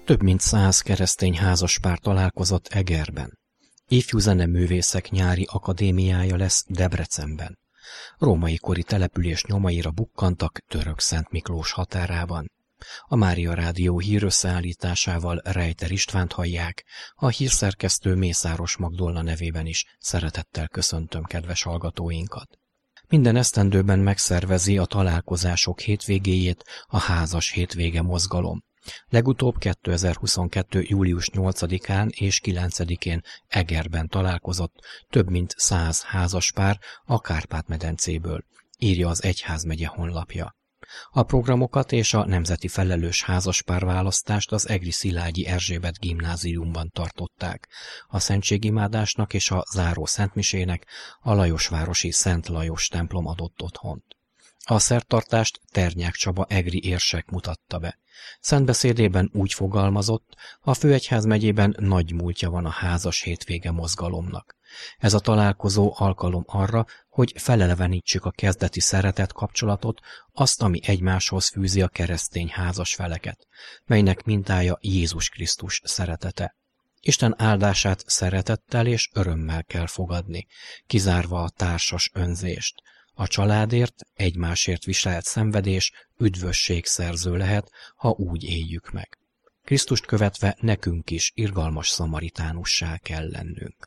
Több mint 100 keresztény házaspár találkozott Egerben. Ifjú zeneművészek nyári akadémiája lesz Debrecenben. Római kori település nyomaira bukkantak Török-Szent Miklós határában. A Mária Rádió hírösszeállításával Rejter Istvánt hallják, a hírszerkesztő Mészáros Magdolna nevében is szeretettel köszöntöm kedves hallgatóinkat. Minden esztendőben megszervezi a találkozások hétvégéjét a Házas Hétvége mozgalom. Legutóbb 2022. július 8-án és 9-én Egerben találkozott több mint 100 házaspár a Kárpát-medencéből, írja az egyházmegye honlapja. A programokat és a nemzeti felelős házaspárválasztást az egri Szilágyi Erzsébet gimnáziumban tartották. A szentségimádásnak és a záró szentmisének a lajosvárosi Szent Lajos templom adott otthont. A szertartást Ternyák Csaba egri érsek mutatta be. Szentbeszédében úgy fogalmazott, a főegyházmegyében nagy múltja van a Házas Hétvége mozgalomnak. Ez a találkozó alkalom arra, hogy felelevenítsük a kezdeti szeretet kapcsolatot, azt, ami egymáshoz fűzi a keresztény házas feleket, melynek mintája Jézus Krisztus szeretete. Isten áldását szeretettel és örömmel kell fogadni, kizárva a társas önzést. A családért, egymásért viselt szenvedés üdvösség szerző lehet, ha úgy éljük meg. Krisztust követve nekünk is irgalmas szamaritánussá kell lennünk.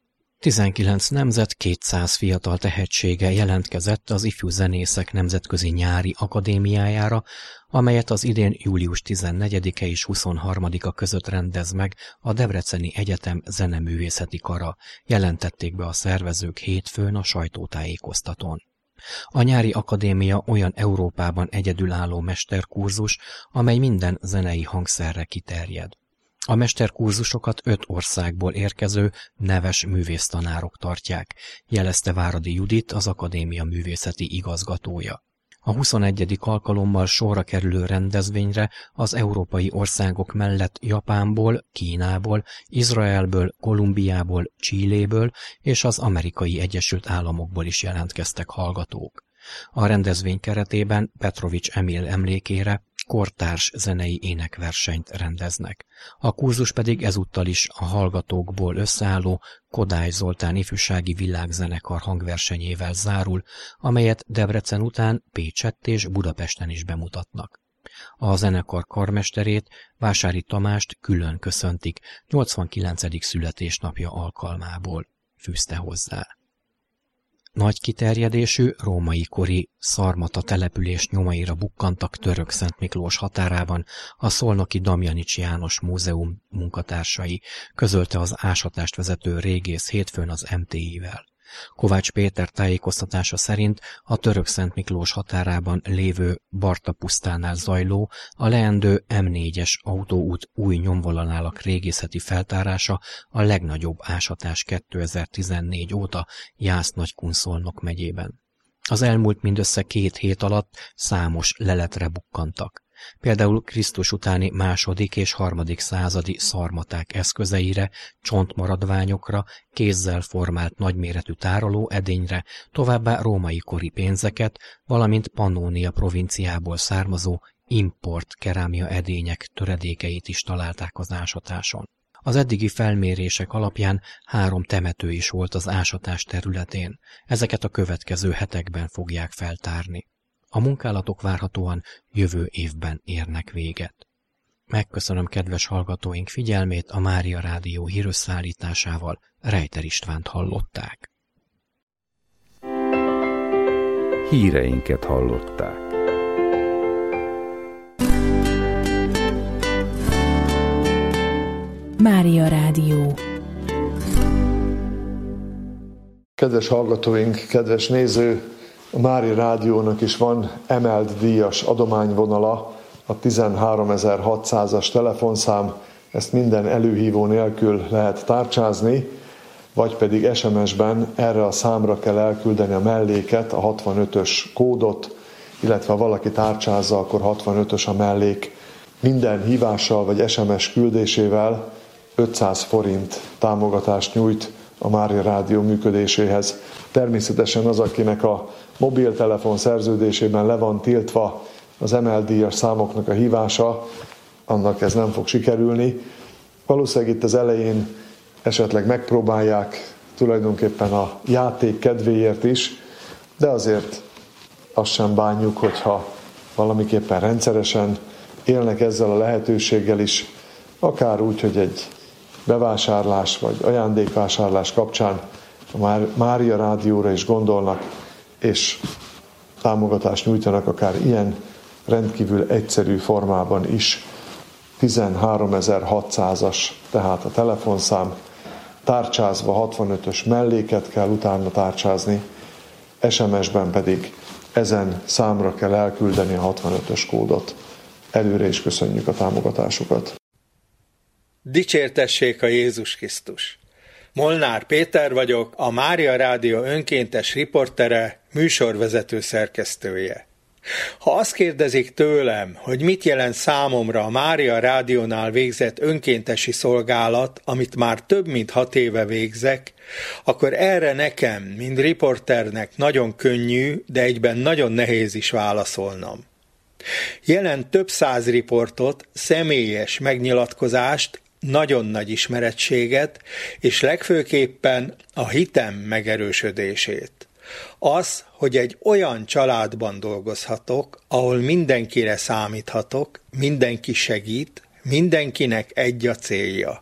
19 nemzet 200 fiatal tehetsége jelentkezett az Ifjú Zenészek Nemzetközi Nyári Akadémiájára, amelyet az idén július 14-e és 23-a között rendez meg a Debreceni Egyetem Zeneművészeti Kara, jelentették be a szervezők hétfőn a sajtótájékoztatón. A nyári akadémia olyan Európában egyedülálló mesterkurzus, amely minden zenei hangszerre kiterjed. A mesterkurzusokat 5 országból érkező neves művésztanárok tartják, jelezte Váradi Judit, az akadémia művészeti igazgatója. A 21. alkalommal sorra kerülő rendezvényre az európai országok mellett Japánból, Kínából, Izraelből, Kolumbiából, Chiléből és az Amerikai Egyesült Államokból is jelentkeztek hallgatók. A rendezvény keretében Petrovics Emil emlékére kortárs zenei énekversenyt rendeznek. A kurzus pedig ezúttal is a hallgatókból összeálló Kodály Zoltán ifjúsági világzenekar hangversenyével zárul, amelyet Debrecen után Pécsett és Budapesten is bemutatnak. A zenekar karmesterét, Vásári Tamást külön köszöntik 89. születésnapja alkalmából, fűzte hozzá. Nagy kiterjedésű, római kori szarmata település nyomaira bukkantak Török-Szent Miklós határában a szolnoki Damjanics János Múzeum munkatársai, közölte az ásatást vezető régész hétfőn az MTI-vel. Kovács Péter tájékoztatása szerint a Török-Szent Miklós határában lévő Barta-pusztánál zajló, a leendő M4-es autóút új nyomvonalának régészeti feltárása a legnagyobb ásatás 2014 óta Jász-Nagykun-Szolnok megyében. Az elmúlt mindössze 2 hét alatt számos leletre bukkantak. Például Krisztus utáni 2. és 3. századi szarmaták eszközeire, csontmaradványokra, kézzel formált nagyméretű tároló edényre, továbbá római kori pénzeket, valamint Pannónia provinciából származó import kerámia edények töredékeit is találták az ásatáson. Az eddigi felmérések alapján 3 temető is volt az ásatás területén, ezeket a következő hetekben fogják feltárni. A munkálatok várhatóan jövő évben érnek véget. Megköszönöm kedves hallgatóink figyelmét, a Mária Rádió hírösszeállításával Rejter Istvánt hallották. Híreinket hallották. Mária Rádió. Kedves hallgatóink, kedves néző! A Mária Rádiónak is van emelt díjas adományvonala, a 13600-as telefonszám, ezt minden előhívó nélkül lehet tárcsázni, vagy pedig SMS-ben erre a számra kell elküldeni a melléket, a 65-ös kódot, illetve ha valaki tárcsázza, akkor 65-ös a mellék. Minden hívással vagy SMS küldésével 500 forint támogatást nyújt a Mária Rádió működéséhez. Természetesen az, akinek a mobiltelefon szerződésében le van tiltva az emelt díjas számoknak a hívása, annak ez nem fog sikerülni. Valószínűleg itt az elején esetleg megpróbálják tulajdonképpen a játék kedvéért is, de azért azt sem bánjuk, hogyha valamiképpen rendszeresen élnek ezzel a lehetőséggel is, akár úgy, hogy egy bevásárlás vagy ajándékvásárlás kapcsán a Mária Rádióra is gondolnak, és támogatást nyújtanak akár ilyen rendkívül egyszerű formában is. 13.600-as tehát a telefonszám, tárcsázva 65-ös melléket kell utána tárcsázni, SMS-ben pedig ezen számra kell elküldeni a 65-ös kódot. Előre is köszönjük a támogatásukat. Dicsértessék a Jézus Krisztus! Molnár Péter vagyok, a Mária Rádió önkéntes riportere, műsorvezető szerkesztője. Ha azt kérdezik tőlem, hogy mit jelent számomra a Mária Rádiónál végzett önkéntesi szolgálat, amit már több mint 6 éve végzek, akkor erre nekem, mint riporternek nagyon könnyű, de egyben nagyon nehéz is válaszolnom. Jelent több 100 riportot, személyes megnyilatkozást, nagyon nagy ismerettséget, és legfőképpen a hitem megerősödését. Az, hogy egy olyan családban dolgozhatok, ahol mindenkire számíthatok, mindenki segít, mindenkinek egy a célja.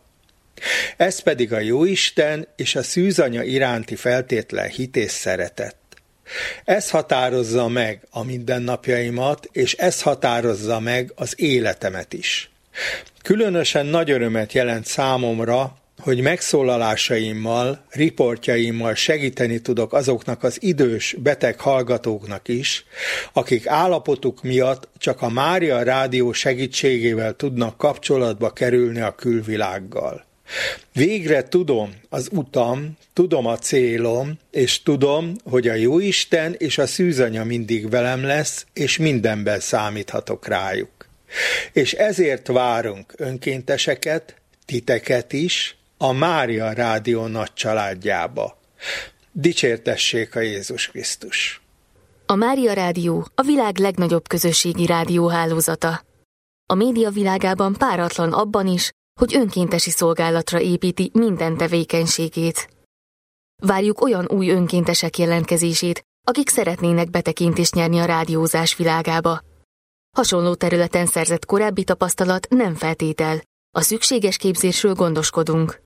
Ez pedig a Jóisten és a szűzanya iránti feltétlen hit és szeretet. Ez határozza meg a mindennapjaimat, és ez határozza meg az életemet is. Különösen nagy örömet jelent számomra, hogy megszólalásaimmal, riportjaimmal segíteni tudok azoknak az idős, beteg hallgatóknak is, akik állapotuk miatt csak a Mária Rádió segítségével tudnak kapcsolatba kerülni a külvilággal. Végre tudom az utam, tudom a célom, és tudom, hogy a Jóisten és a szűzanya mindig velem lesz, és mindenben számíthatok rájuk. És ezért várunk önkénteseket, titeket is, a Mária Rádió nagy családjába. Dicsértessék a Jézus Krisztus! A Mária Rádió a világ legnagyobb közösségi rádióhálózata. A média világában páratlan abban is, hogy önkéntesi szolgálatra építi minden tevékenységét. Várjuk olyan új önkéntesek jelentkezését, akik szeretnének betekintést nyerni a rádiózás világába. Hasonló területen szerzett korábbi tapasztalat nem feltétel, a szükséges képzésről gondoskodunk.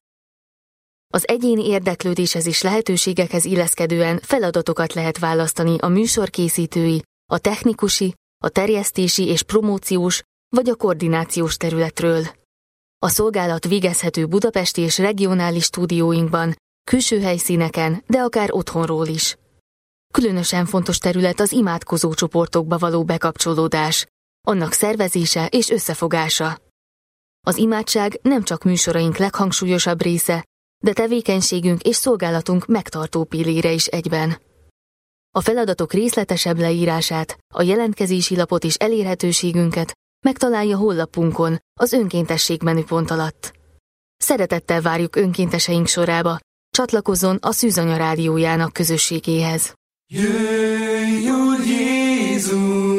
Az egyéni érdeklődéshez és lehetőségekhez illeszkedően feladatokat lehet választani a műsorkészítői, a technikusi, a terjesztési és promóciós vagy a koordinációs területről. A szolgálat végezhető budapesti és regionális stúdióinkban, külső helyszíneken, de akár otthonról is. Különösen fontos terület az imádkozó csoportokba való bekapcsolódás, annak szervezése és összefogása. Az imádság nem csak műsoraink leghangsúlyosabb része, de tevékenységünk és szolgálatunk megtartó pillére is egyben. A feladatok részletesebb leírását, a jelentkezési lapot és elérhetőségünket megtalálja honlapunkon, az önkéntesség menüpont alatt. Szeretettel várjuk önkénteseink sorába, csatlakozzon a Szűzanya Rádiójának közösségéhez. Jöjj, Úr Jézus!